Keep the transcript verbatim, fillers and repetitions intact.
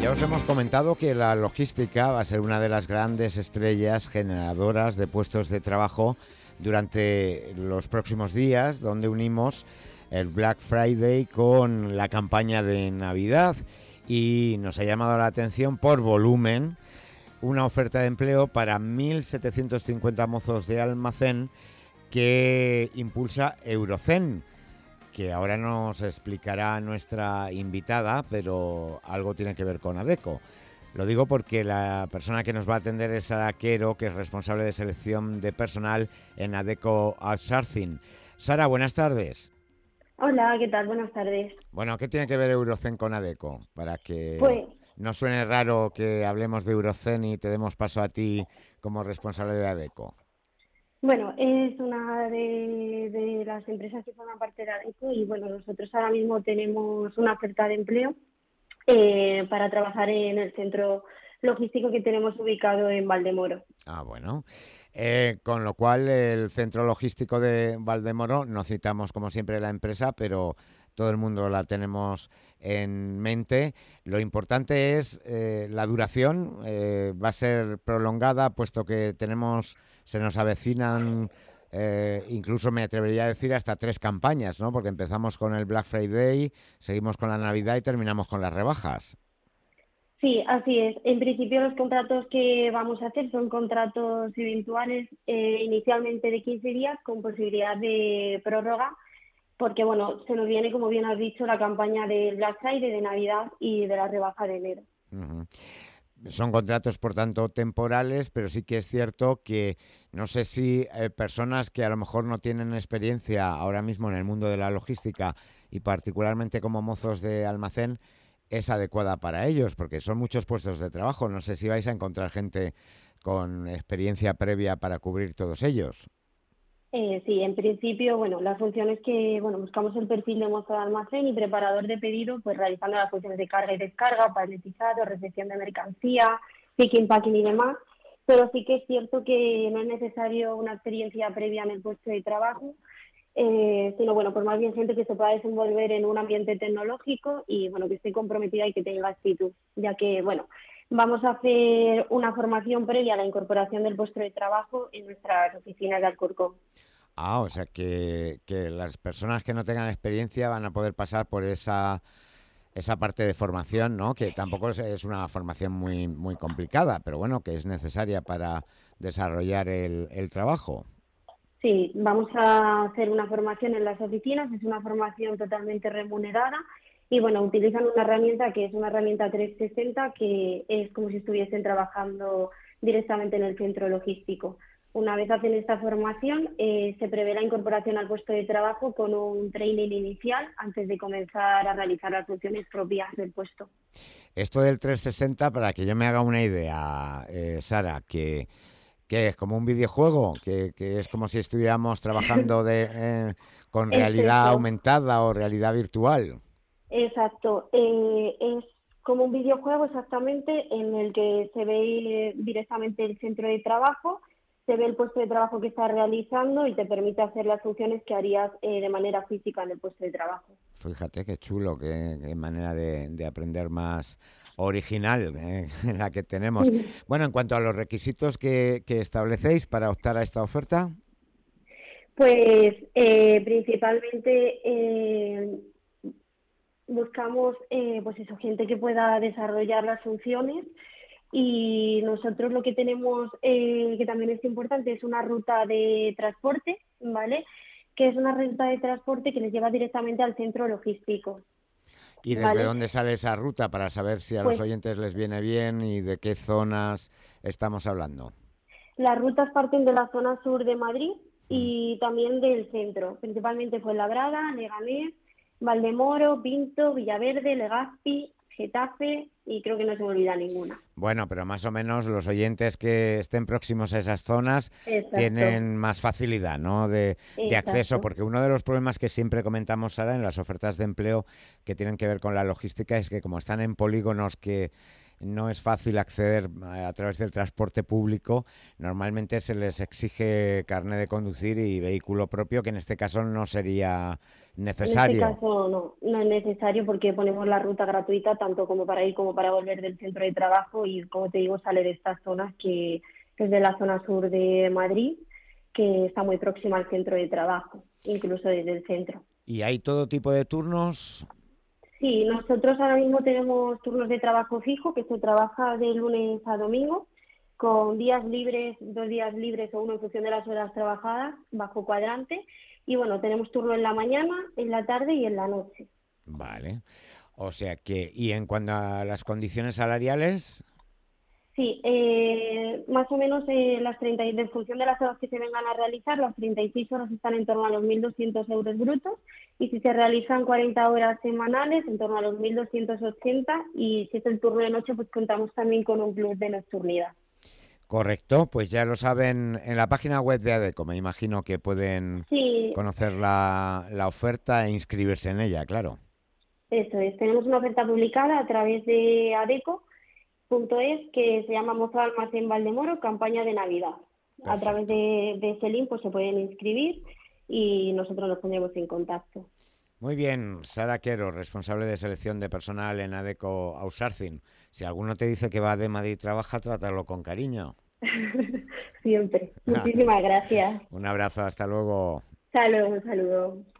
Ya os hemos comentado que la logística va a ser una de las grandes estrellas generadoras de puestos de trabajo durante los próximos días, donde unimos el Black Friday con la campaña de Navidad, y nos ha llamado la atención por volumen una oferta de empleo para mil setecientos cincuenta mozos de almacén que impulsa Eurocen, que ahora nos explicará nuestra invitada, pero algo tiene que ver con Adecco. Lo digo porque la persona que nos va a atender es Sara Quero, que es responsable de selección de personal en Adecco Outsourcing. Sara, buenas tardes. Hola, ¿qué tal? Buenas tardes. Bueno, ¿qué tiene que ver Eurocen con Adecco? Para que Pues, no suene raro que hablemos de Eurocen y te demos paso a ti como responsable de Adecco. bueno, es una de, de las empresas que forman parte de ADECO y bueno, nosotros ahora mismo tenemos una oferta de empleo eh, para trabajar en el centro logístico que tenemos ubicado en Valdemoro. Ah, bueno. Eh, con lo cual, el centro logístico de Valdemoro, no citamos como siempre la empresa, pero todo el mundo la tenemos en mente. Lo importante es eh, la duración. Eh, va a ser prolongada, puesto que tenemos, se nos avecinan, eh, incluso me atrevería a decir, hasta tres campañas, ¿no? Porque empezamos con el Black Friday, seguimos con la Navidad y terminamos con las rebajas. Sí, así es. En principio los contratos que vamos a hacer son contratos eventuales, eh, inicialmente de quince días con posibilidad de prórroga, porque bueno, se nos viene, como bien has dicho, la campaña del Black Friday, de Navidad y de la rebaja de enero. Ujú. Son contratos, por tanto, temporales, pero sí que es cierto que no sé si eh, personas que a lo mejor no tienen experiencia ahora mismo en el mundo de la logística y particularmente como mozos de almacén es adecuada para ellos, porque son muchos puestos de trabajo. No sé si vais a encontrar gente con experiencia previa para cubrir todos ellos. Eh, sí, en principio, bueno, las funciones que, bueno, buscamos el perfil de mozo de almacén y preparador de pedido, pues realizando las funciones de carga y descarga, paletizado, recepción de mercancía, picking, packing y demás, pero sí que es cierto que no es necesario una experiencia previa en el puesto de trabajo, eh, sino, bueno, pues más bien gente que se pueda desenvolver en un ambiente tecnológico y, bueno, que esté comprometida y que tenga actitud, ya que, bueno, vamos a hacer una formación previa a la incorporación del puesto de trabajo en nuestras oficinas de Alcorcón. Ah, o sea que, que las personas que no tengan experiencia van a poder pasar por esa esa parte de formación, ¿no? Que tampoco es, es una formación muy, muy complicada, pero bueno, que es necesaria para desarrollar el, el trabajo. Sí, vamos a hacer una formación en las oficinas, es una formación totalmente remunerada y bueno, utilizan una herramienta que es una herramienta trescientos sesenta que es como si estuviesen trabajando directamente en el centro logístico. Una vez hacen esta formación, eh, se prevé la incorporación al puesto de trabajo con un training inicial antes de comenzar a realizar las funciones propias del puesto. Esto del trescientos sesenta, para que yo me haga una idea, eh, Sara, que, que es como un videojuego, que, que es como si estuviéramos trabajando de, eh, con Es realidad eso. aumentada o realidad virtual. Exacto, eh, es como un videojuego exactamente en el que se ve directamente el centro de trabajo, se ve el puesto de trabajo que estás realizando y te permite hacer las funciones que harías eh, de manera física en el puesto de trabajo. Fíjate qué chulo, qué, qué manera de, de aprender más original eh, la que tenemos. Bueno, en cuanto a los requisitos que, que establecéis para optar a esta oferta. Pues eh, principalmente eh, buscamos eh, pues eso, gente que pueda desarrollar las funciones y nosotros lo que tenemos, eh, que también es importante, es una ruta de transporte, ¿vale? Que es una ruta de transporte que les lleva directamente al centro logístico, ¿Y desde ¿vale? dónde sale esa ruta para saber si a los Pues oyentes les viene bien y de qué zonas estamos hablando? las rutas parten de la zona sur de Madrid Mm. y también del centro, principalmente Fuenlabrada, Leganés, Valdemoro, Pinto, Villaverde, Legazpi, Getafe y creo que no se me olvida ninguna. Bueno, pero más o menos los oyentes que estén próximos a esas zonas Exacto, tienen más facilidad, ¿no? de, de acceso, exacto. porque uno de los problemas que siempre comentamos, Sara, en las ofertas de empleo que tienen que ver con la logística es que como están en polígonos que no es fácil acceder a, a través del transporte público, normalmente se les exige carné de conducir y vehículo propio, que en este caso no sería En este necesario. caso no, no es necesario porque ponemos la ruta gratuita tanto como para ir como para volver del centro de trabajo y como te digo sale de estas zonas que, que es de la zona sur de Madrid, que está muy próxima al centro de trabajo, incluso desde el centro. Y hay todo tipo de turnos. Sí, nosotros ahora mismo tenemos turnos de trabajo fijo, que se trabaja de lunes a domingo, con días libres, dos días libres o uno en función de las horas trabajadas, bajo cuadrante. Y bueno, tenemos turno en la mañana, en la tarde y en la noche. Vale. O sea que, y en cuanto a las condiciones salariales, Sí, eh, más o menos eh, las treinta y- de función de las horas que se vengan a realizar, las treinta y seis horas están en torno a los mil doscientos euros brutos y si se realizan cuarenta horas semanales, en torno a los mil doscientos ochenta y si es el turno de noche, pues contamos también con un plus de nocturnidad. correcto, pues ya lo saben en la página web de ADECO, me imagino que pueden Sí, conocer la, la oferta e inscribirse en ella, claro. eso es. Tenemos una oferta publicada a través de adeco punto es que se llama Mozo Almacén Valdemoro, campaña de Navidad. A través Perfecto. de, de ese link pues se pueden inscribir y nosotros nos pondremos en contacto. Muy bien, Sara Quero, responsable de selección de personal en ADECO Outsourcing. Si alguno te dice que va de Madrid trabaja, trátalo con cariño. Siempre. Muchísimas gracias. Un abrazo, hasta luego. Hasta luego, un saludo.